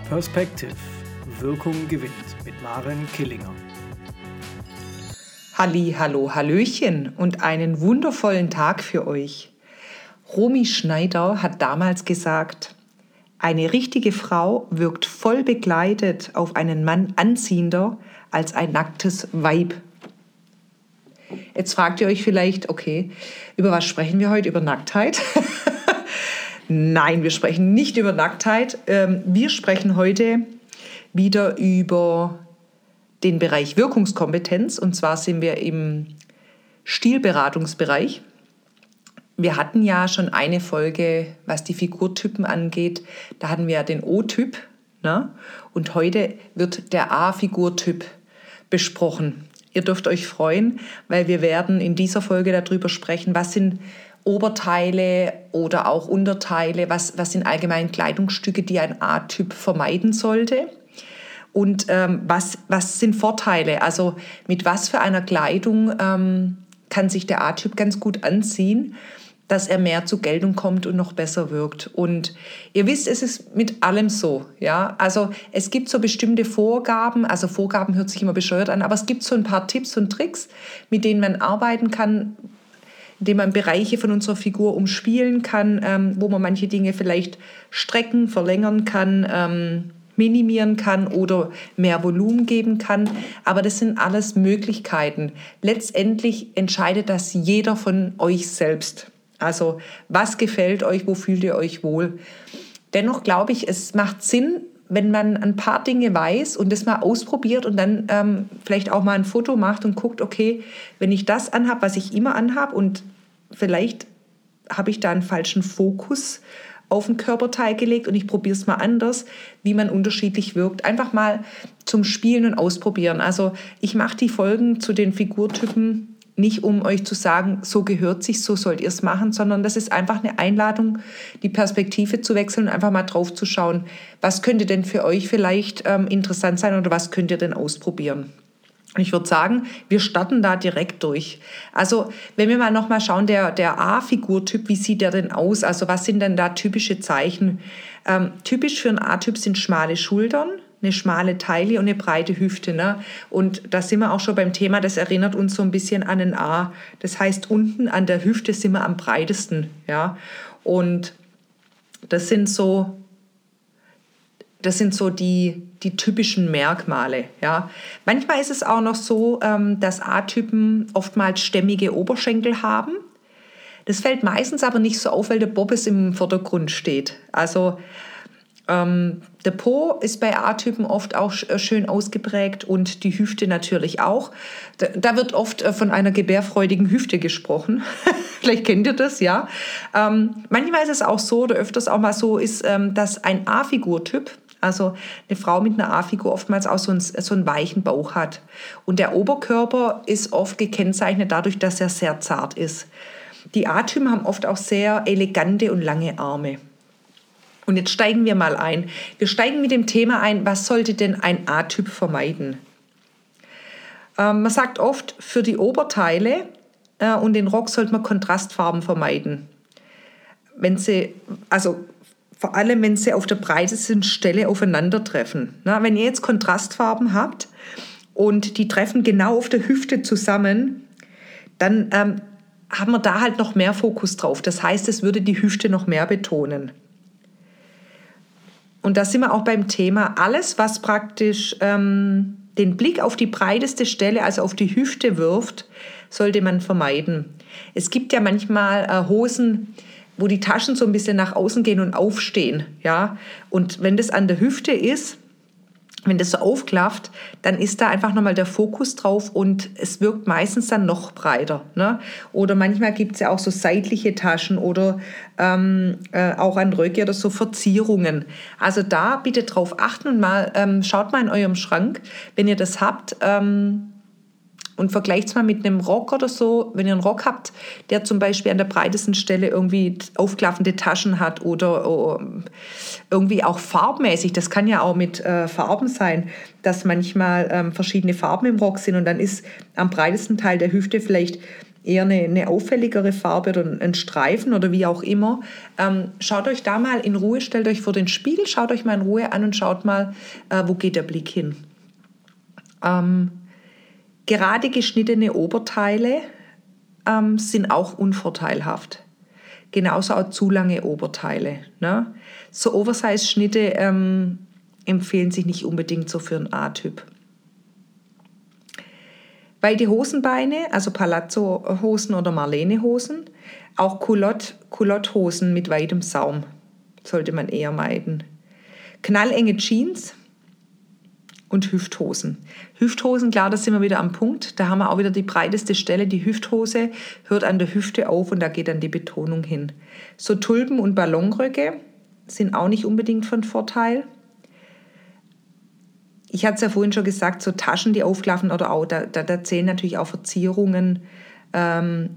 Perspective. Wirkung gewinnt mit Maren Killinger. Halli, hallo, hallöchen und einen wundervollen Tag für euch. Romy Schneider hat damals gesagt, eine richtige Frau wirkt voll bekleidet auf einen Mann anziehender als ein nacktes Weib. Jetzt fragt ihr euch vielleicht, okay, über was sprechen wir heute? Über Nacktheit? Nein, wir sprechen nicht über Nacktheit. Wir sprechen heute wieder über den Bereich Wirkungskompetenz. Und zwar sind wir im Stilberatungsbereich. Wir hatten ja schon eine Folge, was die Figurtypen angeht. Da hatten wir ja den O-Typ, ne? Und heute wird der A-Figurtyp besprochen. Ihr dürft euch freuen, weil wir werden in dieser Folge darüber sprechen, was sind Oberteile oder auch Unterteile, was sind allgemein Kleidungsstücke, die ein A-Typ vermeiden sollte. Und was sind Vorteile? Also mit was für einer Kleidung kann sich der A-Typ ganz gut anziehen, dass er mehr zur Geltung kommt und noch besser wirkt. Und ihr wisst, es ist mit allem so. Ja? Also es gibt so bestimmte Vorgaben, also Vorgaben hört sich immer bescheuert an, aber es gibt so ein paar Tipps und Tricks, mit denen man arbeiten kann, indem man Bereiche von unserer Figur umspielen kann, wo man manche Dinge vielleicht strecken, verlängern kann, minimieren kann oder mehr Volumen geben kann. Aber das sind alles Möglichkeiten. Letztendlich entscheidet das jeder von euch selbst. Also was gefällt euch, wo fühlt ihr euch wohl? Dennoch glaube ich, es macht Sinn, wenn man ein paar Dinge weiß und das mal ausprobiert und dann vielleicht auch mal ein Foto macht und guckt, okay, wenn ich das anhabe, was ich immer anhabe und vielleicht habe ich da einen falschen Fokus auf den Körperteil gelegt und ich probiere es mal anders, wie man unterschiedlich wirkt. Einfach mal zum Spielen und Ausprobieren. Also ich mache die Folgen zu den Figurtypen nicht, um euch zu sagen, so gehört sich, so sollt ihr es machen, sondern das ist einfach eine Einladung, die Perspektive zu wechseln und einfach mal drauf zu schauen, was könnte denn für euch vielleicht interessant sein oder was könnt ihr denn ausprobieren. Und ich würde sagen, wir starten da direkt durch. Also wenn wir mal nochmal schauen, der A-Figurtyp, wie sieht der denn aus? Also was sind denn da typische Zeichen? Typisch für einen A-Typ sind schmale Schultern, eine schmale Taille und eine breite Hüfte. Ne? Und da sind wir auch schon beim Thema, das erinnert uns so ein bisschen an ein A. Das heißt, unten an der Hüfte sind wir am breitesten. Ja? Und das sind so die typischen Merkmale. Ja. Manchmal ist es auch noch so, dass A-Typen oftmals stämmige Oberschenkel haben. Das fällt meistens aber nicht so auf, weil der Bobbes im Vordergrund steht. Also der Po ist bei A-Typen oft auch schön ausgeprägt und die Hüfte natürlich auch. Da wird oft von einer gebärfreudigen Hüfte gesprochen. Vielleicht kennt ihr das, ja. Manchmal ist es auch so, oder öfters auch mal so ist, dass ein A-Figurtyp, also eine Frau mit einer A-Figur, oftmals auch so einen weichen Bauch hat. Und der Oberkörper ist oft gekennzeichnet dadurch, dass er sehr zart ist. Die A-Typen haben oft auch sehr elegante und lange Arme. Und jetzt steigen wir mal ein. Wir steigen mit dem Thema ein, was sollte denn ein A-Typ vermeiden? Man sagt oft, für die Oberteile und den Rock sollte man Kontrastfarben vermeiden. Vor allem, wenn sie auf der breitesten Stelle aufeinandertreffen. Wenn ihr jetzt Kontrastfarben habt und die treffen genau auf der Hüfte zusammen, dann haben wir da halt noch mehr Fokus drauf. Das heißt, es würde die Hüfte noch mehr betonen. Und da sind wir auch beim Thema, alles, was praktisch den Blick auf die breiteste Stelle, also auf die Hüfte wirft, sollte man vermeiden. Es gibt ja manchmal Hosen, wo die Taschen so ein bisschen nach außen gehen und aufstehen. Ja? Und wenn das an der Hüfte ist, wenn das so aufklafft, dann ist da einfach nochmal der Fokus drauf und es wirkt meistens dann noch breiter. Ne? Oder manchmal gibt es ja auch so seitliche Taschen oder auch an Röcke oder so Verzierungen. Also da bitte drauf achten und mal schaut mal in eurem Schrank, wenn ihr das habt, und vergleicht es mal mit einem Rock oder so. Wenn ihr einen Rock habt, der zum Beispiel an der breitesten Stelle irgendwie aufklaffende Taschen hat oder irgendwie auch farbmäßig, das kann ja auch mit Farben sein, dass manchmal verschiedene Farben im Rock sind und dann ist am breitesten Teil der Hüfte vielleicht eher eine auffälligere Farbe oder ein Streifen oder wie auch immer. Schaut euch da mal in Ruhe, stellt euch vor den Spiegel, schaut euch mal in Ruhe an und schaut mal, wo geht der Blick hin. Gerade geschnittene Oberteile sind auch unvorteilhaft. Genauso auch zu lange Oberteile. Ne? So Oversize-Schnitte empfehlen sich nicht unbedingt so für einen A-Typ. Weite Hosenbeine, also Palazzo-Hosen oder Marlene-Hosen, auch Culotte-Hosen mit weitem Saum sollte man eher meiden. Knallenge Jeans und Hüfthosen. Hüfthosen, klar, da sind wir wieder am Punkt. Da haben wir auch wieder die breiteste Stelle. Die Hüfthose hört an der Hüfte auf und da geht dann die Betonung hin. So Tulpen- und Ballonröcke sind auch nicht unbedingt von Vorteil. Ich hatte es ja vorhin schon gesagt, so Taschen, die aufklaffen oder auch, da zählen natürlich auch Verzierungen an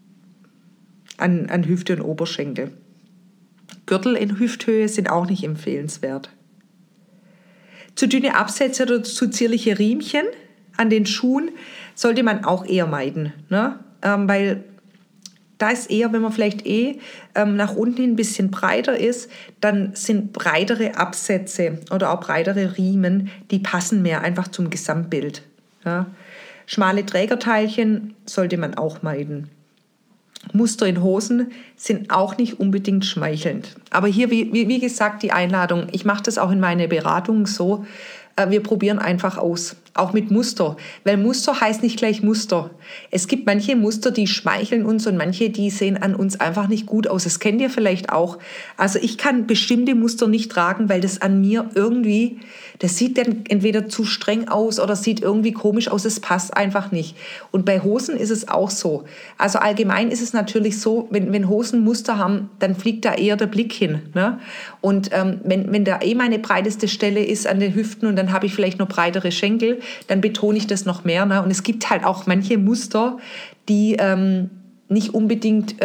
Hüfte und Oberschenkel. Gürtel in Hüfthöhe sind auch nicht empfehlenswert. Zu dünne Absätze oder zu zierliche Riemchen an den Schuhen sollte man auch eher meiden, ne? Weil da ist eher, wenn man vielleicht nach unten hin ein bisschen breiter ist, dann sind breitere Absätze oder auch breitere Riemen, die passen mehr einfach zum Gesamtbild. Ja? Schmale Trägerteilchen sollte man auch meiden. Muster in Hosen sind auch nicht unbedingt schmeichelnd. Aber hier, wie gesagt, die Einladung. Ich mache das auch in meiner Beratung so. Wir probieren einfach aus, auch mit Muster. Weil Muster heißt nicht gleich Muster. Es gibt manche Muster, die schmeicheln uns und manche, die sehen an uns einfach nicht gut aus. Das kennt ihr vielleicht auch. Also ich kann bestimmte Muster nicht tragen, weil das an mir irgendwie, das sieht dann entweder zu streng aus oder sieht irgendwie komisch aus. Es passt einfach nicht. Und bei Hosen ist es auch so. Also allgemein ist es natürlich so, wenn Hosen Muster haben, dann fliegt da eher der Blick hin. Ne? Und wenn da meine breiteste Stelle ist an den Hüften und dann habe ich vielleicht noch breitere Schenkel, dann betone ich das noch mehr. Ne? Und es gibt halt auch manche Muster, die nicht unbedingt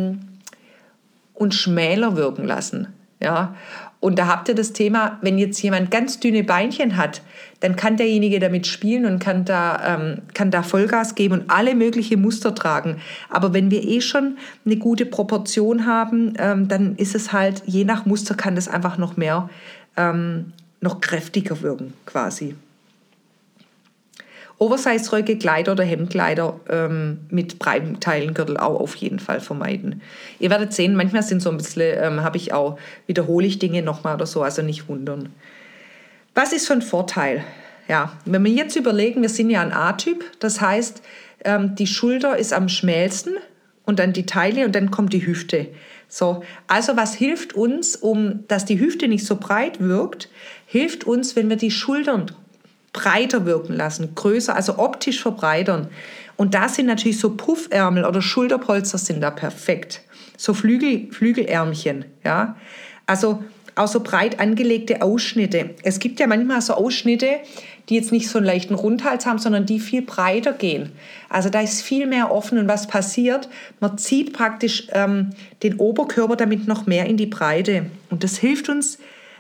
uns schmäler wirken lassen. Ja? Und da habt ihr das Thema, wenn jetzt jemand ganz dünne Beinchen hat, dann kann derjenige damit spielen und kann da Vollgas geben und alle möglichen Muster tragen. Aber wenn wir schon eine gute Proportion haben, dann ist es halt, je nach Muster kann das einfach noch mehr, noch kräftiger wirken quasi. Oversize-Röcke, Kleider oder Hemdkleider mit breitem Teilengürtel auch auf jeden Fall vermeiden. Ihr werdet sehen, manchmal sind so ein bisschen, wiederhole ich Dinge nochmal oder so, also nicht wundern. Was ist von Vorteil? Ja, wenn wir jetzt überlegen, wir sind ja ein A-Typ, das heißt, die Schulter ist am schmälsten und dann die Taille und dann kommt die Hüfte. So, also was hilft uns, dass die Hüfte nicht so breit wirkt, hilft uns, wenn wir die Schultern breiter wirken lassen, größer, also optisch verbreitern. Und da sind natürlich so Puffärmel oder Schulterpolster sind da perfekt. So Flügelärmchen, ja. Also auch so breit angelegte Ausschnitte. Es gibt ja manchmal so Ausschnitte, die jetzt nicht so einen leichten Rundhals haben, sondern die viel breiter gehen. Also da ist viel mehr offen und was passiert? Man zieht praktisch den Oberkörper damit noch mehr in die Breite. Und das hilft uns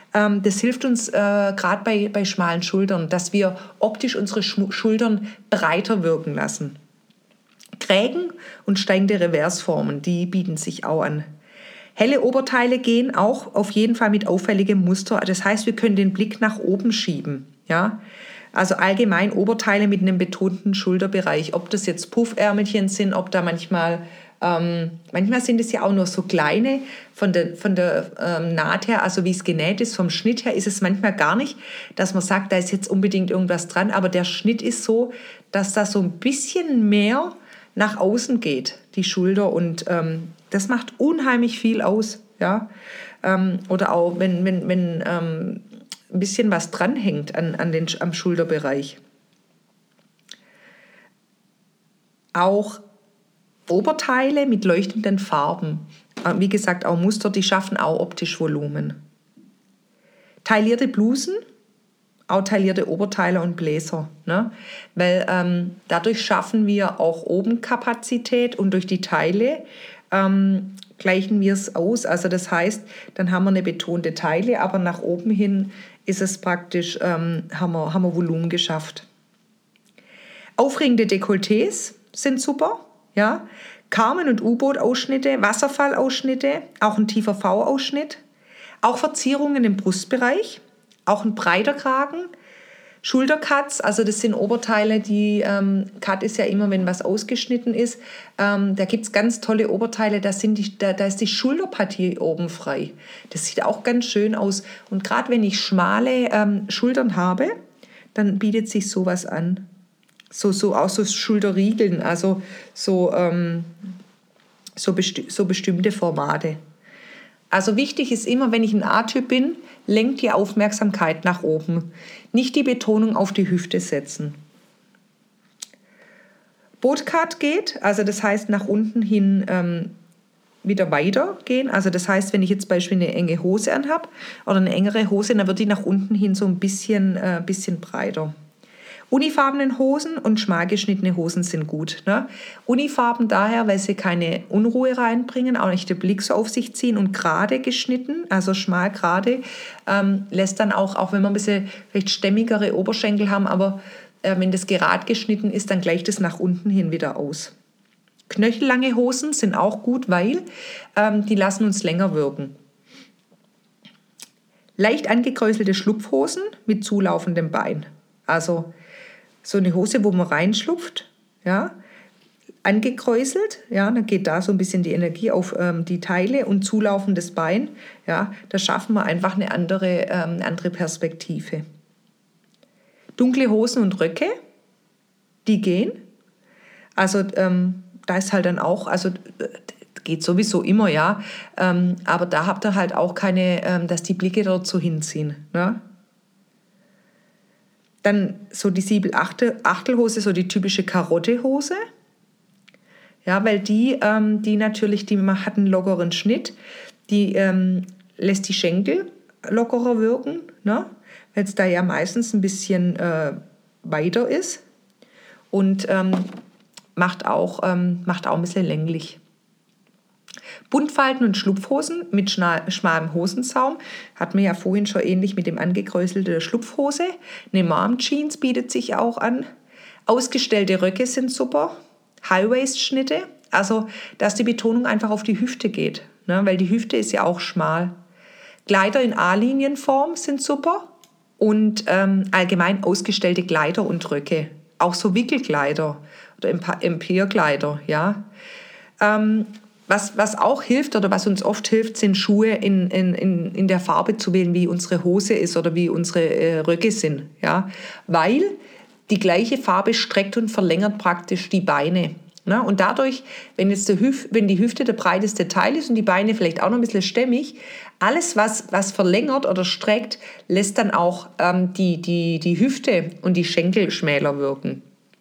gerade bei schmalen Schultern, dass wir optisch unsere Schultern breiter wirken lassen. Krägen und steigende Reversformen, die bieten sich auch an. Helle Oberteile gehen auch auf jeden Fall mit auffälligem Muster. Das heißt, wir können den Blick nach oben schieben. Ja? Also allgemein Oberteile mit einem betonten Schulterbereich. Ob das jetzt Puffärmelchen sind, ob da manchmal sind es ja auch nur so kleine von der Naht her, also wie es genäht ist, vom Schnitt her ist es manchmal gar nicht, dass man sagt, da ist jetzt unbedingt irgendwas dran, aber der Schnitt ist so, dass da so ein bisschen mehr nach außen geht, die Schulter, und das macht unheimlich viel aus. Ja? Oder auch, wenn ein bisschen was dranhängt am Schulterbereich. Auch Oberteile mit leuchtenden Farben, wie gesagt, auch Muster, die schaffen auch optisch Volumen. Taillierte Blusen, auch taillierte Oberteile und Bläser, ne? Weil dadurch schaffen wir auch oben Kapazität und durch die Taille gleichen wir es aus. Also das heißt, dann haben wir eine betonte Taille, aber nach oben hin ist es praktisch, haben wir Volumen geschafft. Aufregende Dekolletés sind super. Ja, Carmen- und U-Boot-Ausschnitte, Wasserfallausschnitte, auch ein tiefer V-Ausschnitt, auch Verzierungen im Brustbereich, auch ein breiter Kragen, Schultercuts, also das sind Oberteile, Cut ist ja immer, wenn was ausgeschnitten ist. Da gibt es ganz tolle Oberteile, da ist die Schulterpartie oben frei. Das sieht auch ganz schön aus. Und gerade wenn ich schmale Schultern habe, dann bietet sich sowas an. Auch so Schulterriegeln, also so bestimmte Formate. Also wichtig ist immer, wenn ich ein A-Typ bin, lenkt die Aufmerksamkeit nach oben. Nicht die Betonung auf die Hüfte setzen. Bootcut geht, also das heißt nach unten hin wieder weiter gehen. Also das heißt, wenn ich jetzt beispielsweise eine enge Hose anhabe oder eine engere Hose, dann wird die nach unten hin so ein bisschen breiter. Unifarbenen Hosen und schmal geschnittene Hosen sind gut. Ne? Unifarben daher, weil sie keine Unruhe reinbringen, auch nicht den Blick so auf sich ziehen, und gerade geschnitten, also schmal gerade, lässt dann auch wenn wir ein bisschen vielleicht stämmigere Oberschenkel haben, aber wenn das gerade geschnitten ist, dann gleicht es nach unten hin wieder aus. Knöchellange Hosen sind auch gut, weil die lassen uns länger wirken. Leicht angekräuselte Schlupfhosen mit zulaufendem Bein. Also so eine Hose, wo man reinschlupft, ja, angekräuselt, ja, dann geht da so ein bisschen die Energie auf die Teile und zulaufendes Bein, ja, da schaffen wir einfach eine andere Perspektive. Dunkle Hosen und Röcke, die gehen, also da ist halt dann auch, also geht sowieso immer, ja, aber da habt ihr halt auch keine, dass die Blicke dort so hinziehen, ne? Dann so die Siebel-Achtelhose, so die typische Karottehose. Ja, weil die natürlich, die hat einen lockeren Schnitt, die lässt die Schenkel lockerer wirken, ne? Weil es da ja meistens ein bisschen weiter ist und macht auch ein bisschen länglich. Buntfalten und Schlupfhosen mit schmalem Hosensaum hat man ja vorhin schon ähnlich mit dem angekräuselten Schlupfhose. Eine Mom-Jeans bietet sich auch an. Ausgestellte Röcke sind super. High-Waist-Schnitte, also dass die Betonung einfach auf die Hüfte geht, ne? Weil die Hüfte ist ja auch schmal. Kleider in A-Linienform sind super und allgemein ausgestellte Kleider und Röcke. Auch so Wickelkleider oder Empire-Kleider, ja. Was auch hilft oder was uns oft hilft, sind Schuhe in der Farbe zu wählen, wie unsere Hose ist oder wie unsere Röcke sind. Ja? Weil die gleiche Farbe streckt und verlängert praktisch die Beine. Ne? Und dadurch, wenn die Hüfte der breiteste Teil ist und die Beine vielleicht auch noch ein bisschen stämmig, alles, was verlängert oder streckt, lässt dann auch die Hüfte und die Schenkel schmäler wirken.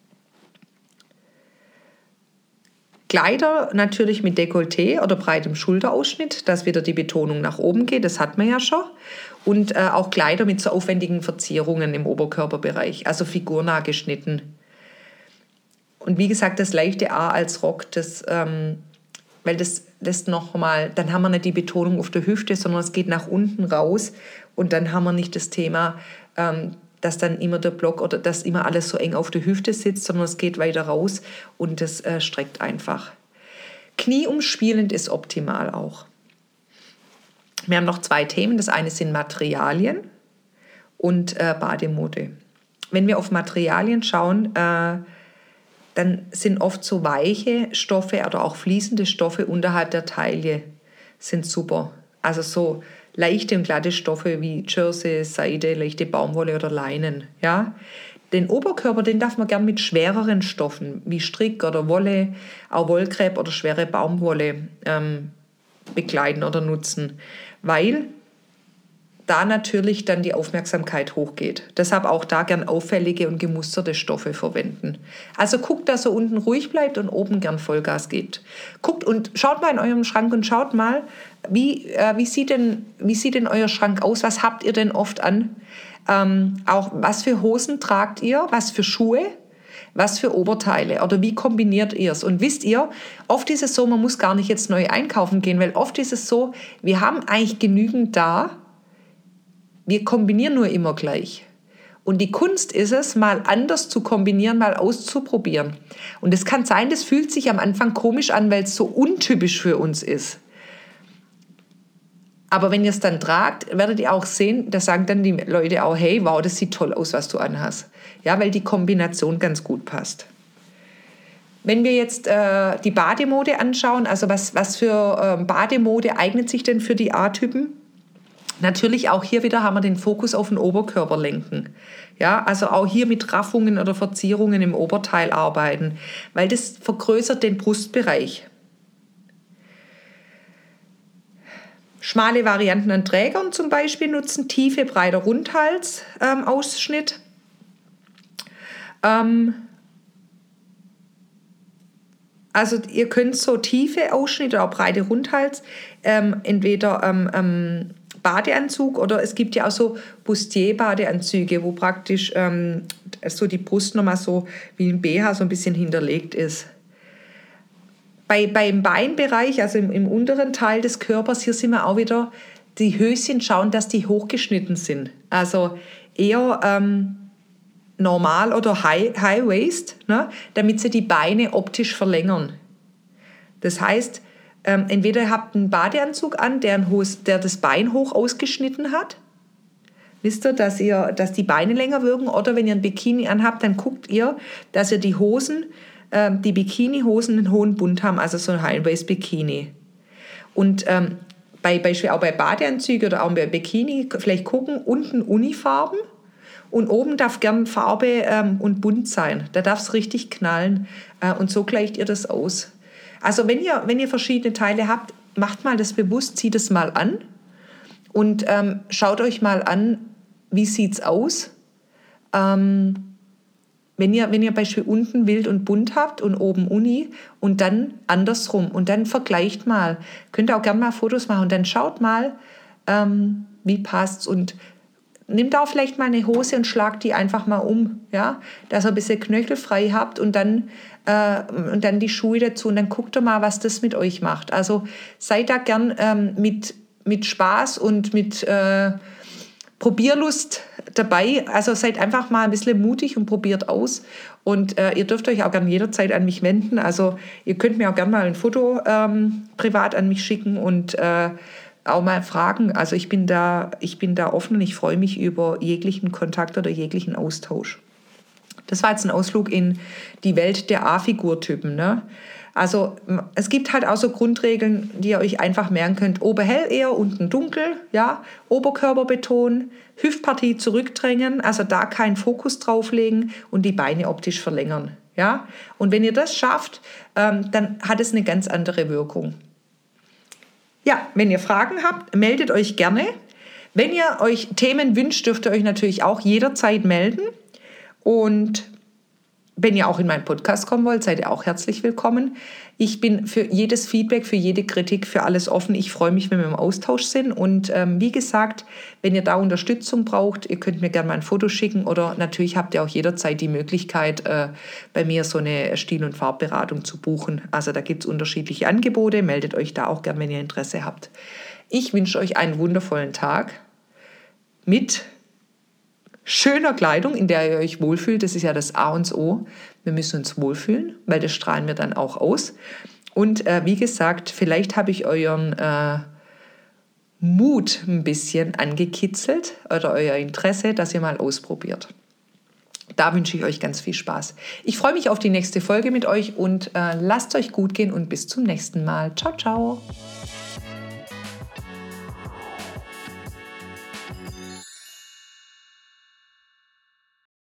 Kleider natürlich mit Dekolleté oder breitem Schulterausschnitt, dass wieder die Betonung nach oben geht, das hat man ja schon. Und auch Kleider mit so aufwendigen Verzierungen im Oberkörperbereich, also figurnah geschnitten. Und wie gesagt, das leichte A als Rock, weil das lässt nochmal, dann haben wir nicht die Betonung auf der Hüfte, sondern es geht nach unten raus und dann haben wir nicht das Thema, dass dann immer der Block oder dass immer alles so eng auf der Hüfte sitzt, sondern es geht weiter raus und das streckt einfach. Knieumspielend ist optimal auch. Wir haben noch 2 Themen. Das eine sind Materialien und Bademode. Wenn wir auf Materialien schauen, dann sind oft so weiche Stoffe oder auch fließende Stoffe unterhalb der Taille sind super. Also so leichte und glatte Stoffe wie Jersey, Seide, leichte Baumwolle oder Leinen. Ja? Den Oberkörper, den darf man gern mit schwereren Stoffen wie Strick oder Wolle, auch Wollkrepp oder schwere Baumwolle bekleiden oder nutzen, weil da natürlich dann die Aufmerksamkeit hochgeht. Deshalb auch da gern auffällige und gemusterte Stoffe verwenden. Also guckt, dass er unten ruhig bleibt und oben gern Vollgas gibt. Guckt und schaut mal in eurem Schrank und schaut mal, wie sieht denn euer Schrank aus? Was habt ihr denn oft an? Auch was für Hosen tragt ihr? Was für Schuhe? Was für Oberteile? Oder wie kombiniert ihr es? Und wisst ihr, oft ist es so, man muss gar nicht jetzt neu einkaufen gehen, weil oft ist es so, wir haben eigentlich genügend da, wir kombinieren nur immer gleich. Und die Kunst ist es, mal anders zu kombinieren, mal auszuprobieren. Und es kann sein, das fühlt sich am Anfang komisch an, weil es so untypisch für uns ist. Aber wenn ihr es dann tragt, werdet ihr auch sehen, da sagen dann die Leute auch, hey, wow, das sieht toll aus, was du anhast. Ja, weil die Kombination ganz gut passt. Wenn wir jetzt die Bademode anschauen, also was für Bademode eignet sich denn für die A-Typen? Natürlich auch hier wieder haben wir den Fokus auf den Oberkörper lenken. Ja, also auch hier mit Raffungen oder Verzierungen im Oberteil arbeiten, weil das vergrößert den Brustbereich. Schmale Varianten an Trägern zum Beispiel nutzen, tiefe, breiter Rundhals-Ausschnitt. Also ihr könnt so tiefe Ausschnitte oder auch breite Rundhals, entweder Badeanzug oder es gibt ja auch so Bustier-Badeanzüge, wo praktisch so die Brust nochmal so wie ein BH so ein bisschen hinterlegt ist. Beim Beinbereich, also im unteren Teil des Körpers, hier sind wir auch wieder, die Höschen schauen, dass die hochgeschnitten sind. Also eher normal oder High Waist, ne, damit sie die Beine optisch verlängern. Das heißt, entweder ihr habt einen Badeanzug an, der das Bein hoch ausgeschnitten hat. Wisst ihr, dass die Beine länger wirken? Oder wenn ihr ein Bikini anhabt, dann guckt ihr, dass ihr die Hosen, die Bikini-Hosen einen hohen Bund haben, also so ein High-Waist-Bikini. Und beispielsweise auch bei Badeanzügen oder auch bei Bikini vielleicht gucken, unten Unifarben und oben darf gern Farbe und bunt sein. Da darf es richtig knallen und so gleicht ihr das aus. Also wenn ihr verschiedene Teile habt, macht mal das bewusst, zieht es mal an und schaut euch mal an, wie sieht es aus. Wenn ihr beispielsweise unten wild und bunt habt und oben Uni und dann andersrum und dann vergleicht mal. Könnt ihr auch gerne mal Fotos machen und dann schaut mal, wie passt's und nehmt auch vielleicht mal eine Hose und schlagt die einfach mal um, ja, dass ihr ein bisschen knöchelfrei habt und dann die Schuhe dazu und dann guckt ihr mal, was das mit euch macht. Also seid da gern mit Spaß und mit Probierlust dabei. Also seid einfach mal ein bisschen mutig und probiert aus. Und ihr dürft euch auch gerne jederzeit an mich wenden. Also ihr könnt mir auch gerne mal ein Foto privat an mich schicken und auch mal fragen. Also ich bin da offen und ich freue mich über jeglichen Kontakt oder jeglichen Austausch. Das war jetzt ein Ausflug in die Welt der A-Figurtypen, ne? Also es gibt halt auch so Grundregeln, die ihr euch einfach merken könnt. Oberhell eher, unten dunkel, ja. Oberkörper betonen, Hüftpartie zurückdrängen, also da keinen Fokus drauflegen und die Beine optisch verlängern, ja. Und wenn ihr das schafft, dann hat es eine ganz andere Wirkung. Ja, wenn ihr Fragen habt, meldet euch gerne. Wenn ihr euch Themen wünscht, dürft ihr euch natürlich auch jederzeit melden. Und wenn ihr auch in meinen Podcast kommen wollt, seid ihr auch herzlich willkommen. Ich bin für jedes Feedback, für jede Kritik, für alles offen. Ich freue mich, wenn wir im Austausch sind. Und wie gesagt, wenn ihr da Unterstützung braucht, ihr könnt mir gerne mal ein Foto schicken oder natürlich habt ihr auch jederzeit die Möglichkeit, bei mir so eine Stil- und Farbberatung zu buchen. Also da gibt es unterschiedliche Angebote. Meldet euch da auch gerne, wenn ihr Interesse habt. Ich wünsche euch einen wundervollen Tag mit schöner Kleidung, in der ihr euch wohlfühlt. Das ist ja das A und das O. Wir müssen uns wohlfühlen, weil das strahlen wir dann auch aus. Und wie gesagt, vielleicht habe ich euren Mut ein bisschen angekitzelt oder euer Interesse, dass ihr mal ausprobiert. Da wünsche ich euch ganz viel Spaß. Ich freue mich auf die nächste Folge mit euch und lasst euch gut gehen und bis zum nächsten Mal. Ciao, ciao.